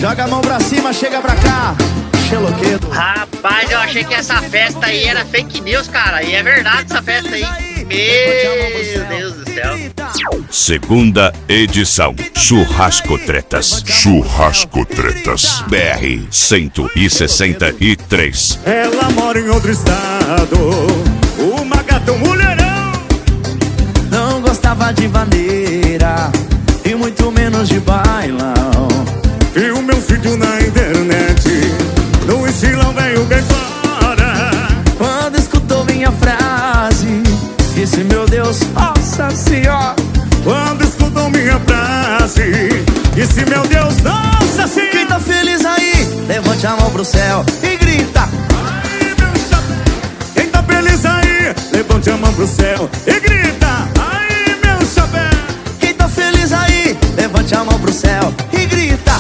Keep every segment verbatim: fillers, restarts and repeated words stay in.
Joga a mão pra cima, chega pra cá. Xeloquedo. Rapaz, eu achei que essa festa aí era fake news, cara. E é verdade essa festa aí. Meu Deus do céu. Segunda edição. Churrasco Tretas. Churrasco Tretas. B R cento e sessenta e três. Ela mora em outro estado. Uma gata, um mulherão. Não gostava de vaneira e muito menos de bailão. E o meu vídeo na internet, no estilão veio bem fora. Quando escutou minha frase, disse: meu Deus, nossa senhora. Quando escutou minha frase, disse: meu Deus, nossa senhora. Quem tá feliz aí, levante a mão pro céu e grita: ai, meu chapéu. Quem tá feliz aí, levante a mão pro céu e grita: ai, meu chapéu. Quem tá feliz aí, levante a mão pro céu e grita: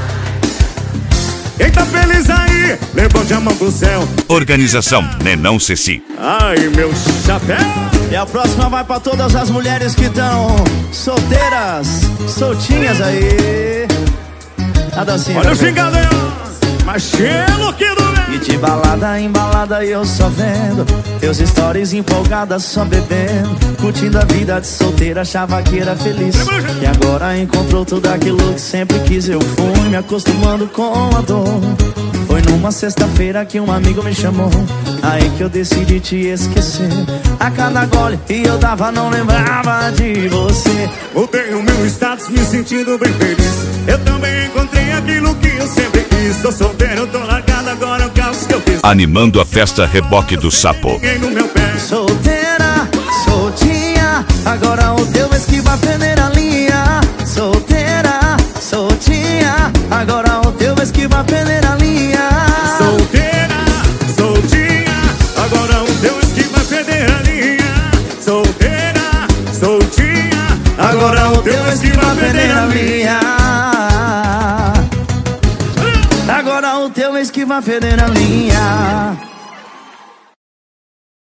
quem tá feliz aí, levante a mão pro céu. Organização Nenão Ceci. Ai, meu chapéu. E a próxima vai pra todas as mulheres que estão solteiras, soltinhas aí. A dancinha. Olha o xingadão, mas chelo que do bem. E de balada em balada eu só vendo teus stories empolgadas, só bebendo, curtindo a vida de solteira, achava que era feliz. E agora encontrou tudo aquilo que sempre quis. Eu fui me acostumando com a dor. Foi numa sexta-feira que um amigo me chamou, aí que eu decidi te esquecer. A cada gole e eu dava, não lembrava de você. Mudei o meu status, me sentindo bem feliz. Eu também encontrei aquilo que eu sempre quis. Tô solteiro, tô largado, agora eu caos que eu fiz. Animando a festa Reboque do Sapo. Ninguém no meu pé. Solteira, soltinha, agora o teu ex que vai perder a linha. Solteira, soltinha, agora o teu ex que vai perder a linha. Solteira, soltinha, agora o teu ex que vai perder a linha. Solteira, soltinha, agora o teu ex que vai perder a linha. Agora o teu ex que vai perder a linha.